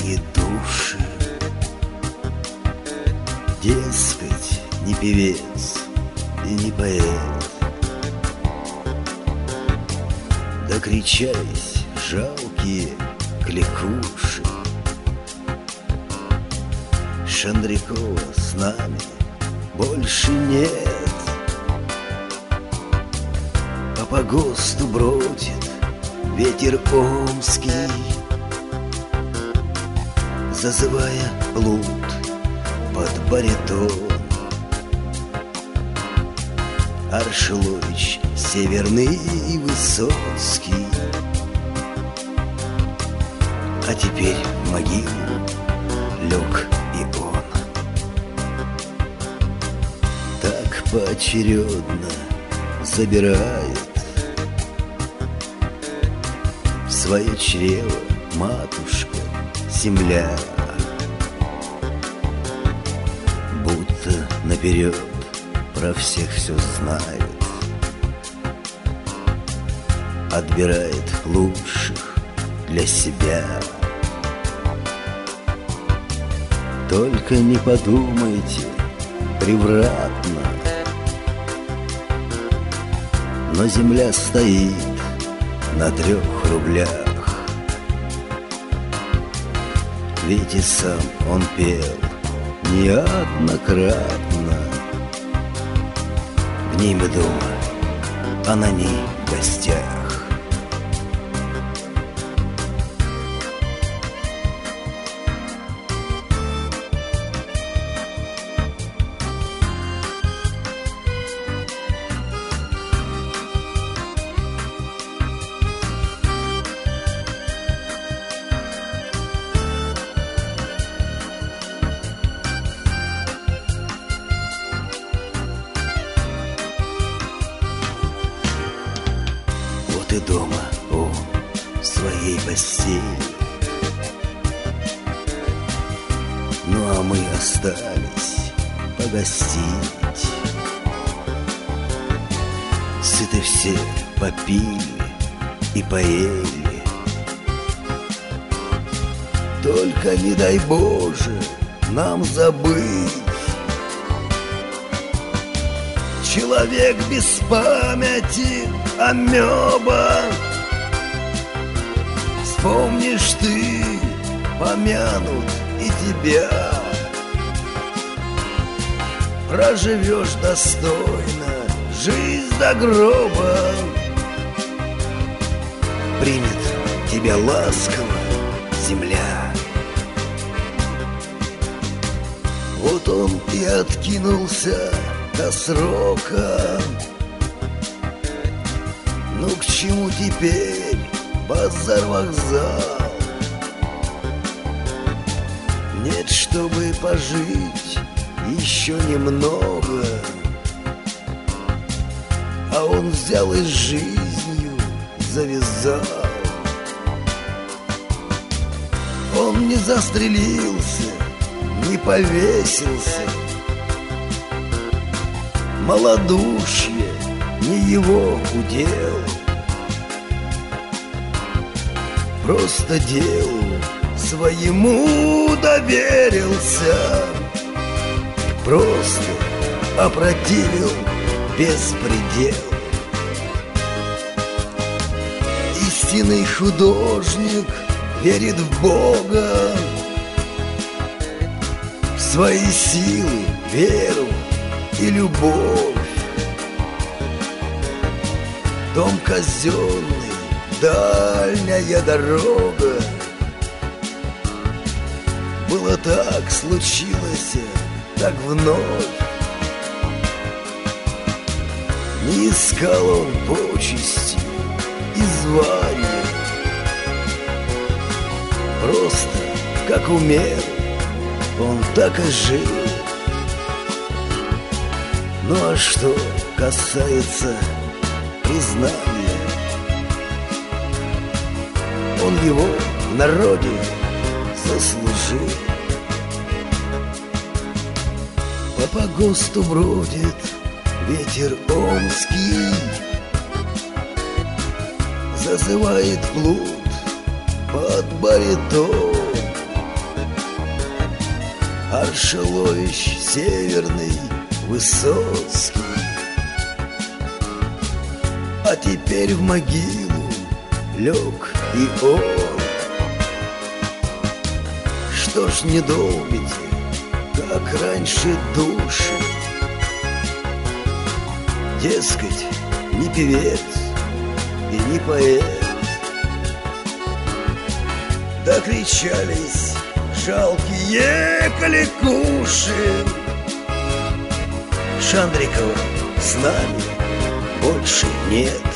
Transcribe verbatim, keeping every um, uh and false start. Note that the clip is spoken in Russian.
и души. Дескать, не певец и не поэт, докричались жалкие кликуши. Шандрякова с нами больше нет, а по ГОСТу бродит ветер омский, зазывая блуд под баритон. Аршилович Северный и Высоцкий, а теперь в могилу лег и он. Так поочередно забирает в свое чрево матушка земля, будто наперед про всех все знает, отбирает лучших для себя. Только не подумайте превратно, но земля стоит на трех рублях. Ведь и сам он пел неоднократно: в ней мы дома, а на ней в гостях. И дома он в своей постели, ну а мы остались погостить. Сыты все попили и поели, только не дай Боже нам забыть. Человек без памяти, амеба. Вспомнишь ты, помянут и тебя. Проживешь достойно жизнь до гроба, примет тебя ласково земля. Вот он и откинулся до срока. Ну к чему теперь базар-вокзал? Нет, чтобы пожить еще немного, а он взял и с жизнью завязал. Он не застрелился, не повесился, малодушие не его удел. Просто делу своему доверился, просто опротивил беспредел. Истинный художник верит в Бога, в свои силы, веру и любовь. Дом казенный, дальняя дорога. Было так, случилось так вновь. Не искал он почести и звания, просто как умел, он так и жил. Ну а что касается признания, он его в народе заслужил. По ГОСТу бродит ветер омский, зазывает плут под баритон. Аршалович Северный, Высоцкий. А теперь в могилу лег и он. Что ж не долбите, как раньше, души? Дескать, не певец и не поэт. Докричались жалкие кликуши. Шандрикова с нами больше нет.